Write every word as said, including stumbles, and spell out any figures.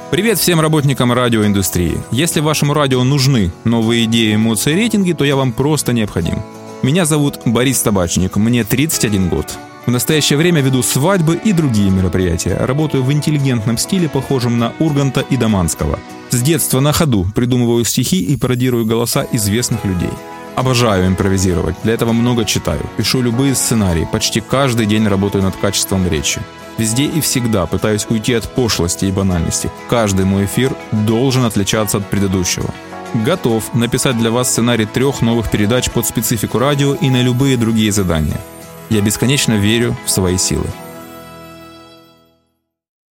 Привет всем работникам радиоиндустрии. Если вашему радио нужны новые идеи, эмоции, рейтинги, то я вам просто необходим. Меня зовут Борис Табачник, мне тридцать один год. В настоящее время веду свадьбы и другие мероприятия. Работаю в интеллигентном стиле, похожем на Урганта и Доманского. С детства на ходу придумываю стихи и пародирую голоса известных людей. Обожаю импровизировать, для этого много читаю, пишу любые сценарии, почти каждый день работаю над качеством речи. Везде и всегда пытаюсь уйти от пошлости и банальности. Каждый мой эфир должен отличаться от предыдущего. Готов написать для вас сценарий трех новых передач под специфику радио и на любые другие задания. Я бесконечно верю в свои силы.